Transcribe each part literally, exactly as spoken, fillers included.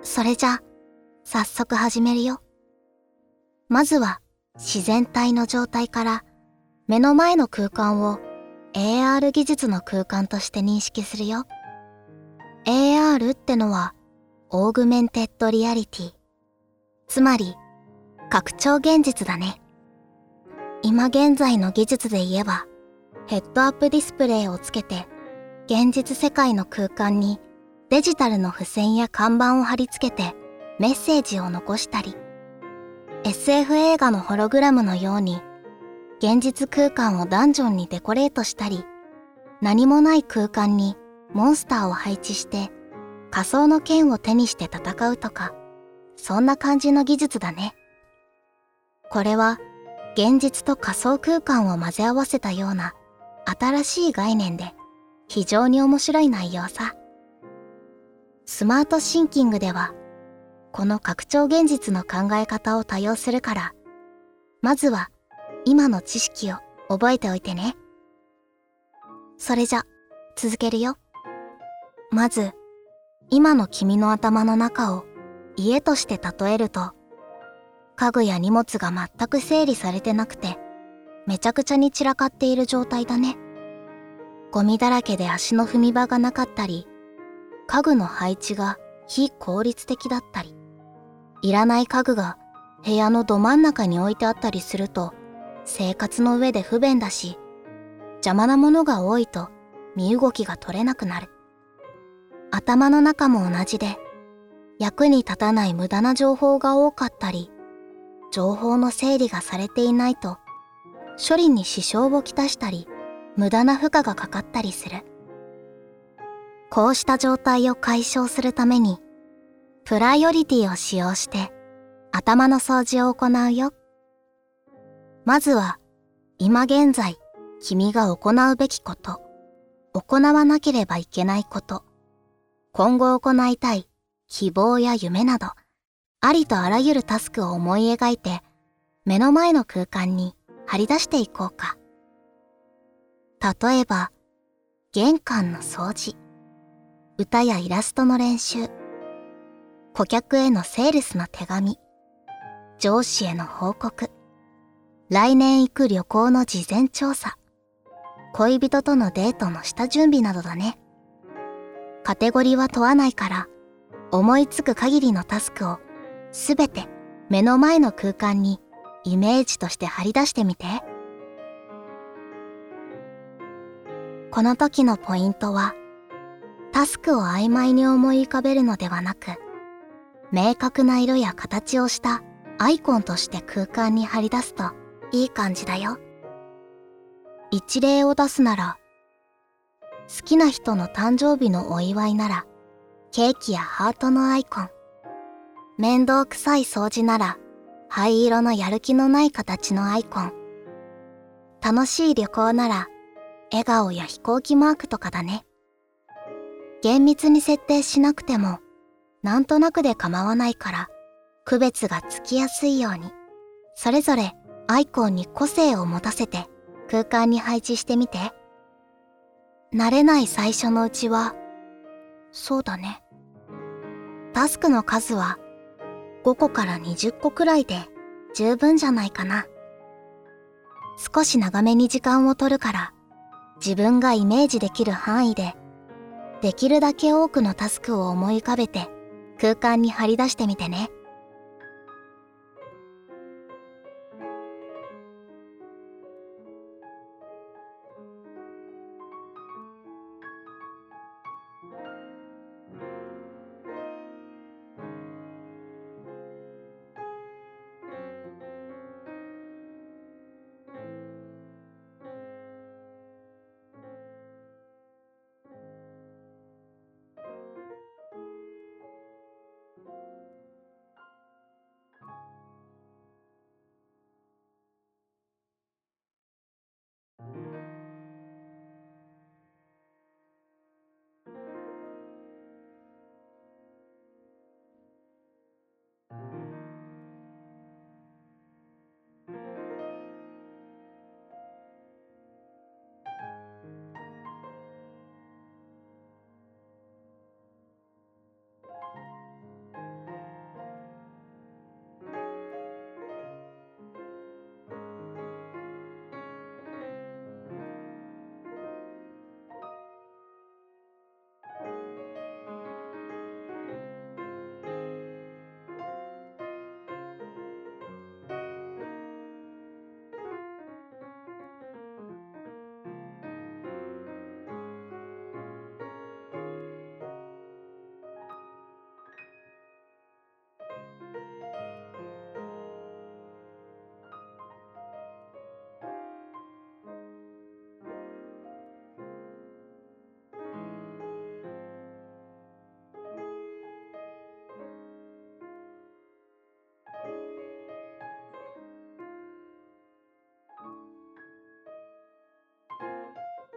それじゃ、早速始めるよ。まずは自然体の状態から目の前の空間を エーアール 技術の空間として認識するよ。エーアール ってのはオーグメンテッドリアリティ。つまり拡張現実だね。今現在の技術で言えばヘッドアップディスプレイをつけて現実世界の空間にデジタルの付箋や看板を貼り付けてメッセージを残したり、エスエフ 映画のホログラムのように現実空間をダンジョンにデコレートしたり、何もない空間にモンスターを配置して仮想の剣を手にして戦うとか、そんな感じの技術だね。これは現実と仮想空間を混ぜ合わせたような新しい概念で非常に面白い内容さ。スマートシンキングではこの拡張現実の考え方を多用するから、まずは今の知識を覚えておいてね。それじゃ続けるよ。まず今の君の頭の中を家として例えると、家具や荷物が全く整理されてなくてめちゃくちゃに散らかっている状態だね。ゴミだらけで足の踏み場がなかったり、家具の配置が非効率的だったり、いらない家具が部屋のど真ん中に置いてあったりすると生活の上で不便だし、邪魔なものが多いと身動きが取れなくなる。頭の中も同じで、役に立たない無駄な情報が多かったり、情報の整理がされていないと処理に支障をきたしたり、無駄な負荷がかかったりする。こうした状態を解消するために、プライオリティを使用して頭の掃除を行うよ。まずは、今現在君が行うべきこと、行わなければいけないこと、今後行いたい希望や夢など、ありとあらゆるタスクを思い描いて、目の前の空間に張り出していこうか。例えば、玄関の掃除、歌やイラストの練習、顧客へのセールスの手紙、上司への報告、来年行く旅行の事前調査、恋人とのデートの下準備などだね。カテゴリーは問わないから、思いつく限りのタスクをすべて目の前の空間にイメージとして貼り出してみて。この時のポイントは、タスクを曖昧に思い浮かべるのではなく、明確な色や形をしたアイコンとして空間に貼り出すといい感じだよ。一例を出すなら、好きな人の誕生日のお祝いなら、ケーキやハートのアイコン。面倒くさい掃除なら、灰色のやる気のない形のアイコン。楽しい旅行なら、笑顔や飛行機マークとかだね。厳密に設定しなくても、なんとなくで構わないから、区別がつきやすいように、それぞれアイコンに個性を持たせて空間に配置してみて。慣れない最初のうちは、そうだね。タスクの数はごこからにじゅっこくらいで十分じゃないかな。少し長めに時間を取るから、自分がイメージできる範囲で、できるだけ多くのタスクを思い浮かべて空間に貼り出してみてね。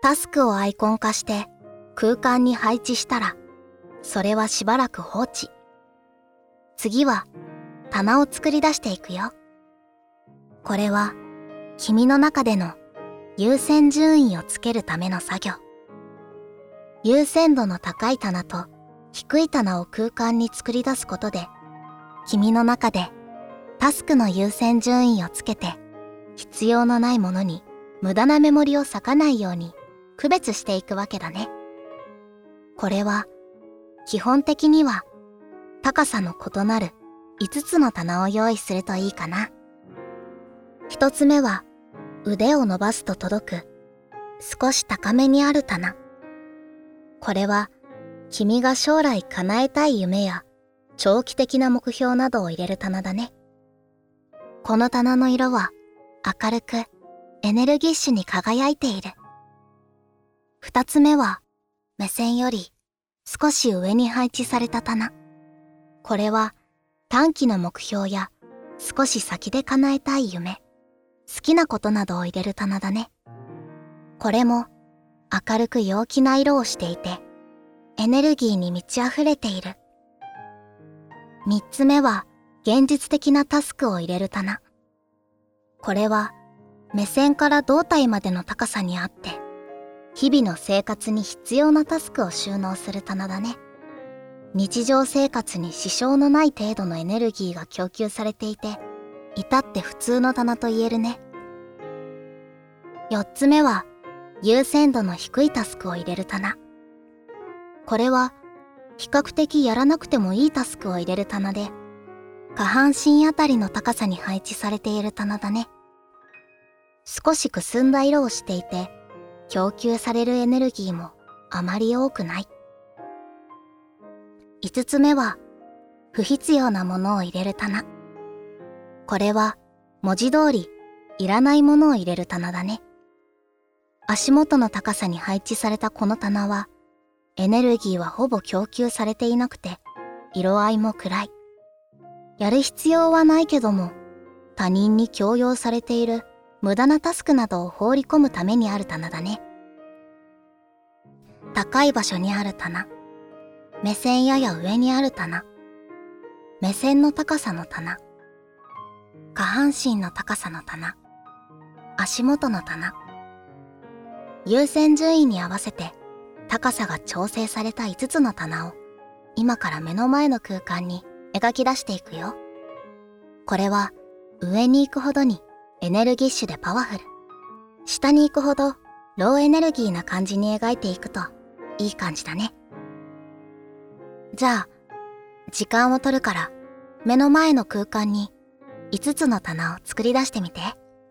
タスクをアイコン化して空間に配置したら、それはしばらく放置。次は棚を作り出していくよ。これは君の中での優先順位をつけるための作業。優先度の高い棚と低い棚を空間に作り出すことで、君の中でタスクの優先順位をつけて、必要のないものに無駄なメモリを割かないように区別していくわけだね。これは基本的には高さの異なるいつつの棚を用意するといいかな。一つ目は腕を伸ばすと届く少し高めにある棚。これは君が将来叶えたい夢や長期的な目標などを入れる棚だね。この棚の色は明るくエネルギッシュに輝いている。二つ目は目線より少し上に配置された棚。これは短期の目標や少し先で叶えたい夢、好きなことなどを入れる棚だね。これも明るく陽気な色をしていて、エネルギーに満ち溢れている。三つ目は現実的なタスクを入れる棚。これは目線から胴体までの高さにあって、日々の生活に必要なタスクを収納する棚だね。日常生活に支障のない程度のエネルギーが供給されていて、至って普通の棚と言えるね。四つ目は優先度の低いタスクを入れる棚。これは比較的やらなくてもいいタスクを入れる棚で、下半身あたりの高さに配置されている棚だね。少しくすんだ色をしていて、供給されるエネルギーもあまり多くない。五つ目は不必要なものを入れる棚。これは文字通りいらないものを入れる棚だね。足元の高さに配置されたこの棚は、エネルギーはほぼ供給されていなくて、色合いも暗い。やる必要はないけども、他人に強要されている無駄なタスクなどを放り込むためにある棚だね。高い場所にある棚、目線やや上にある棚、目線の高さの棚、下半身の高さの棚、足元の棚。優先順位に合わせて高さが調整されたいつつの棚を今から目の前の空間に描き出していくよ。これは上に行くほどにエネルギッシュでパワフル、下に行くほどローエネルギーな感じに描いていくといい感じだね。じゃあ時間を取るから目の前の空間にいつつの棚を作り出してみて。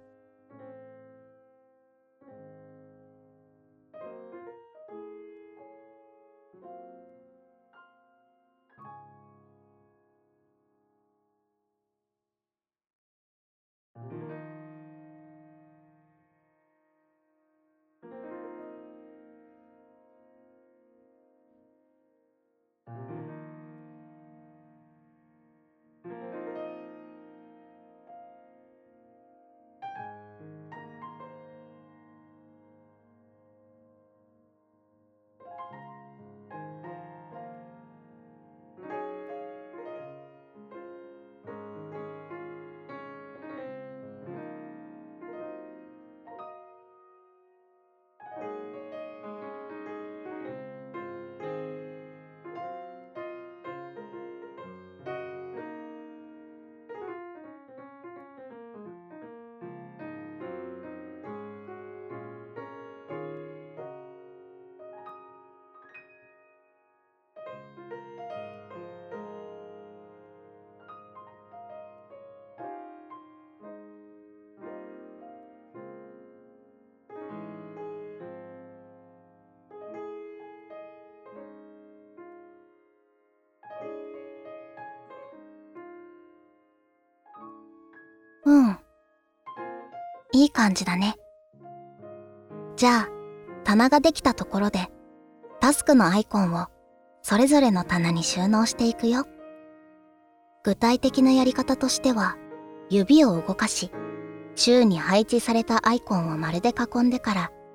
うん。いい感じだね。じゃあ、棚ができたところで、タスクのアイコンをそれぞれの棚に収納していくよ。具体的なやり方としては、指を動かし、周に配置されたアイコンを丸で囲んでから、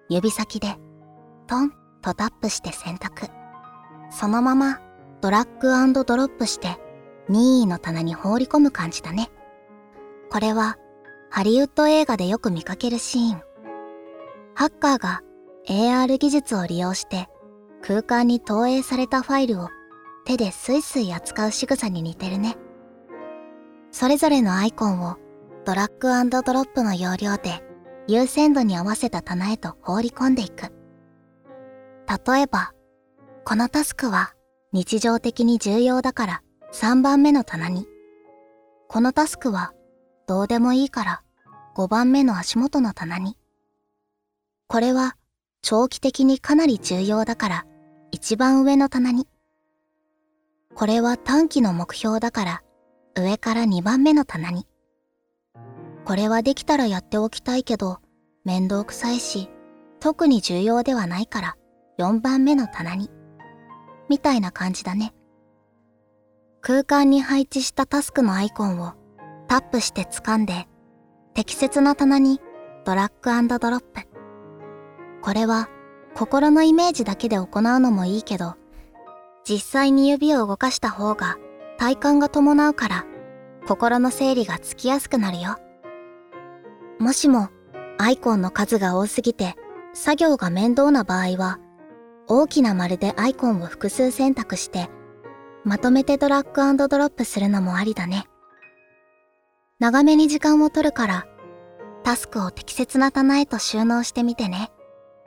指先でトンとタップして選択。そのままドラッグアンドドロップして任意の棚に放り込む感じだね。これはハリウッド映画でよく見かけるシーン。ハッカーが エーアール 技術を利用して空間に投影されたファイルを手でスイスイ扱う仕草に似てるね。それぞれのアイコンをドラッグアンドドロップの要領で優先度に合わせた棚へと放り込んでいく。例えば、このタスクは日常的に重要だからさんばんめの棚に。このタスクはどうでもいいからごばんめの足元の棚に。これは長期的にかなり重要だから一番上の棚に。これは短期の目標だから上からにばんめの棚に。これはできたらやっておきたいけど面倒くさいし特に重要ではないからよんばんめの棚に。みたいな感じだね。空間に配置したタスクのアイコンをタップして掴んで適切な棚にドラッグアンドドロップ。これは心のイメージだけで行うのもいいけど、実際に指を動かした方が体感が伴うから心の整理がつきやすくなるよ。もしもアイコンの数が多すぎて作業が面倒な場合は、大きな丸でアイコンを複数選択してまとめてドラッグアンドドロップするのもありだね。長めに時間を取るからタスクを適切な棚へと収納してみてね。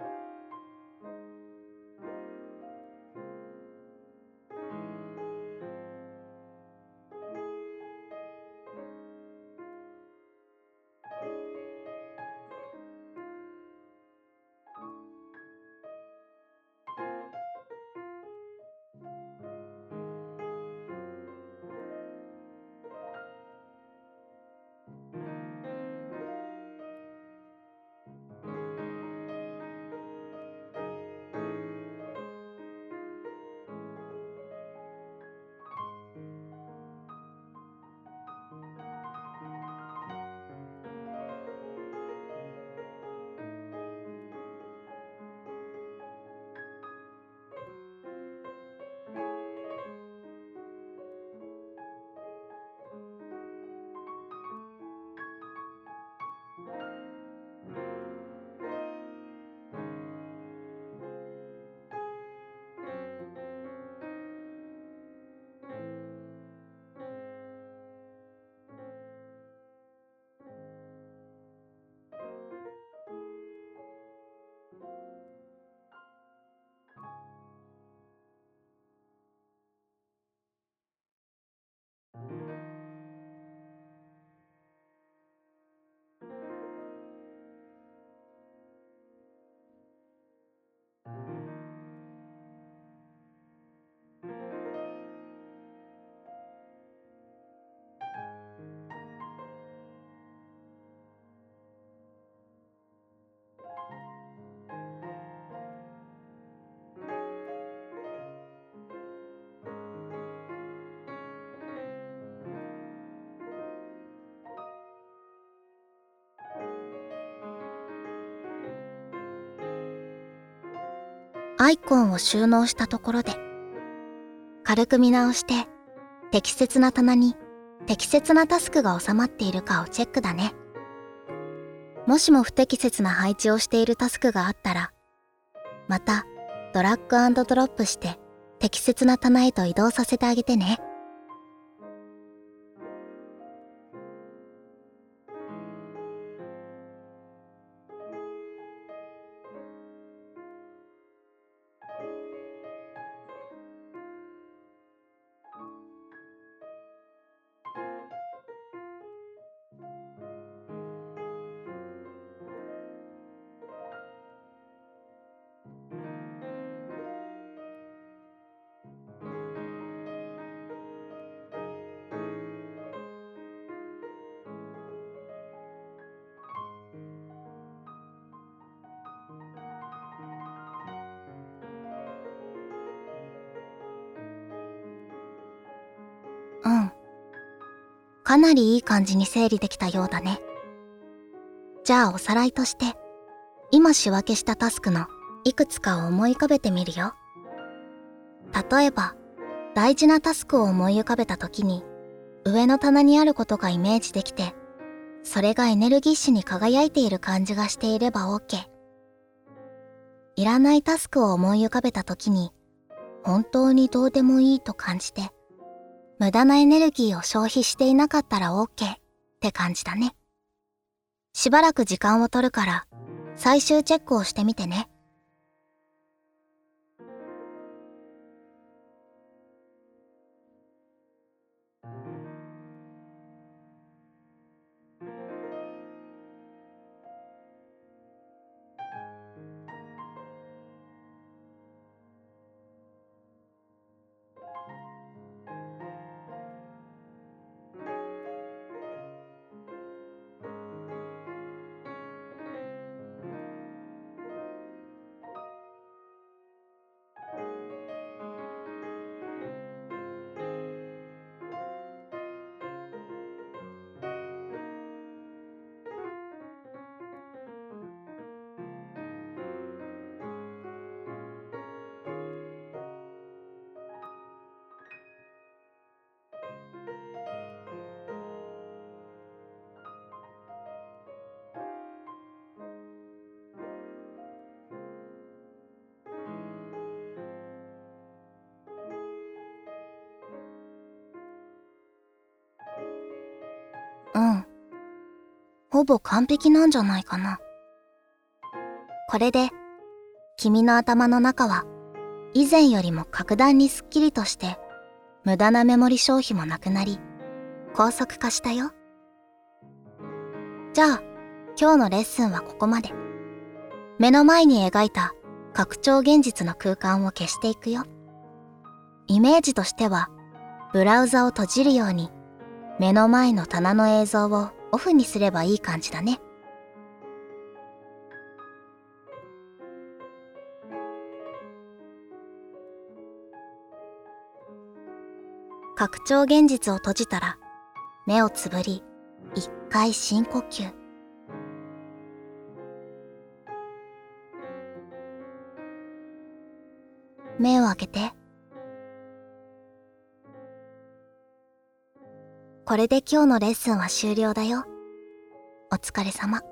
アイコンを収納したところで、軽く見直して適切な棚に適切なタスクが収まっているかをチェックだね。もしも不適切な配置をしているタスクがあったら、またドラッグアンドドロップして適切な棚へと移動させてあげてね。うん。かなりいい感じに整理できたようだね。じゃあおさらいとして、 今仕分けしたタスクのいくつかを思い浮かべてみるよ。例えば、大事なタスクを思い浮かべた時に、上の棚にあることがイメージできて、それがエネルギッシュに輝いている感じがしていれば OK。いらないタスクを思い浮かべた時に、本当にどうでもいいと感じて、無駄なエネルギーを消費していなかったら OK って感じだね。しばらく時間を取るから、最終チェックをしてみてね。うん。ほぼ完璧なんじゃないかな。これで、君の頭の中は、以前よりも格段にスッキリとして、無駄なメモリ消費もなくなり、高速化したよ。じゃあ、今日のレッスンはここまで。目の前に描いた拡張現実の空間を消していくよ。イメージとしては、ブラウザを閉じるように、目の前の棚の映像をオフにすればいい感じだね。拡張現実を閉じたら、目をつぶり、一回深呼吸。目を開けて。これで今日のレッスンは終了だよ。お疲れ様。